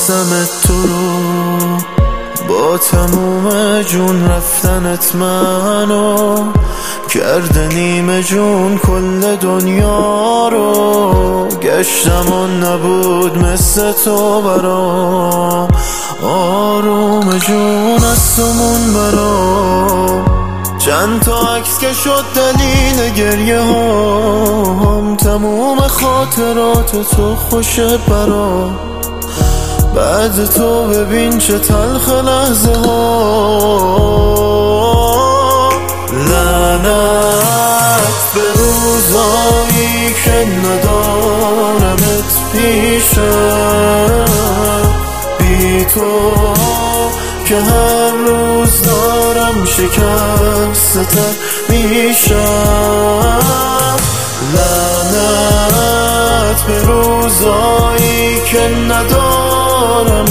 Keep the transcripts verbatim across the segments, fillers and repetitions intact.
میشناسمت تو رو، با تموم جون رفتنت منو کرده نیمه جون کل دنیا رو. گشتم و نبود مثل تو برام، آروم جون از تومون برام. چند تا عکس که شد دلیل گریه هام، تموم خاطرات تو خوشه برام. بعد تو ببین چه تلخ لحظه ها. لعنت به روزایی که ندارمت پیشم، بی تو که هر روز دارم شکست‌تر میشم. لعنت به روزایی که ندارم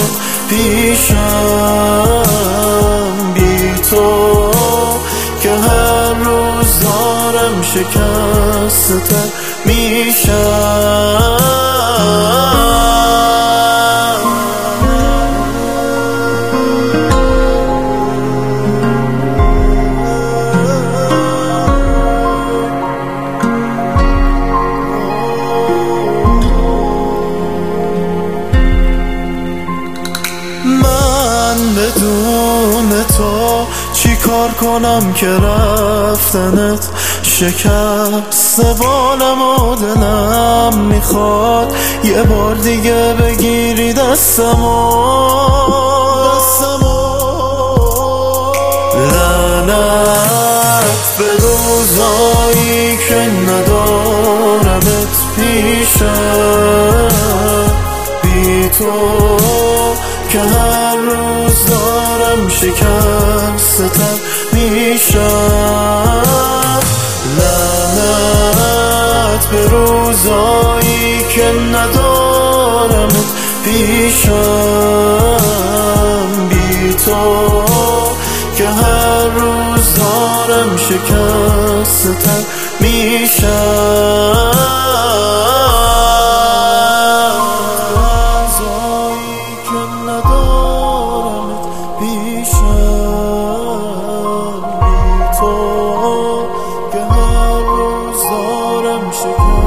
پیشم، بی تو که هر روز دارم شکست‌تر میشم. بدون تو چی کار کنم که رفتنت شکست بالم و دلم میخواد یه بار دیگه بگیری دستمو. لعنت به روزایی که ندارمت پیشم، بی تو که هر روز دارم شکست‌تر میشم. لعنت به روزایی که ندارمت پیشم، بی تو که هر روز دارم شکست‌تر میشم. که هر روز دارم شکست